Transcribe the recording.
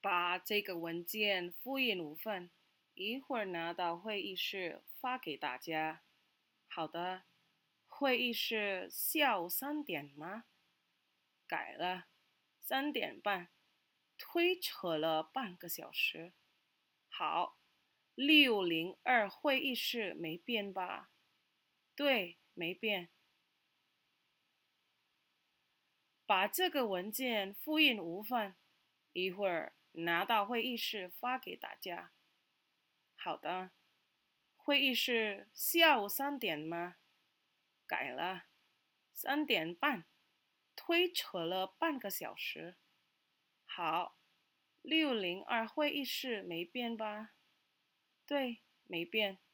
把这个文件复印5份，一会儿拿到会议室发给大家。好的，会议是下午3点吗？改了，3点半，推迟了半个小时。好，602会议室没变吧？对，没变。把这个文件复印5份，一会儿拿到会议室发给大家。好的，会议是下午3点吗？改了，3点半，推迟了半个小时。好，602会议室没变吧？对，没变。